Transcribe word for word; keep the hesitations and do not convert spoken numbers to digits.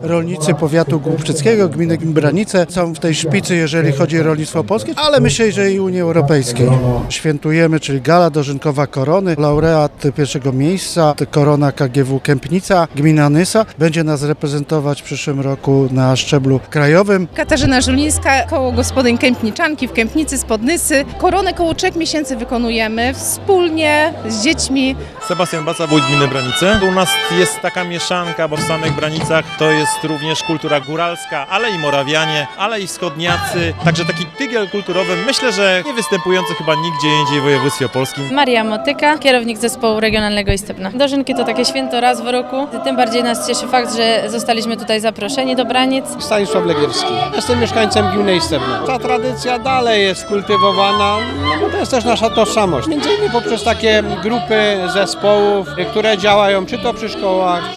rolnicy powiatu głubczyckiego, gminy Branice są w tej szpicy, jeżeli chodzi o rolnictwo polskie, ale myślę, że i Unii Europejskiej. Świętujemy, czyli gala dożynkowa korony. Laureat pierwszego miejsca, korona K G W Kępnica, gmina Nysa, będzie nas reprezentować w przyszłym roku na szczeblu krajowym. Katarzyna Żulińska, koło gospodyń Kępniczanki w Kępnicy spod Nysy. Koronę koło trzech miesięcy wykonujemy wspólnie z dziećmi. Sebastian Baca, wójt gminy Branice. U nas jest taka mieszanka, bo w samych Branicach to jest również kultura góralska, ale i Morawianie, ale i wschodniacy. Także taki tygiel kulturowy, myślę, że nie występujący chyba nigdzie indziej w województwie opolskim. Maria Motyka, kierownik zespołu regionalnego Istebna. Dożynki to takie święto raz w roku. Tym bardziej nas cieszy fakt, że zostaliśmy tutaj zaproszeni do Branic. Stanisław Legierski. Jestem mieszkańcem gminy Istebna. Ta tradycja dalej jest kultywowana, no bo to jest też nasza tożsamość. Między innymi poprzez takie grupy zespołów, które działają czy to przy szkołach,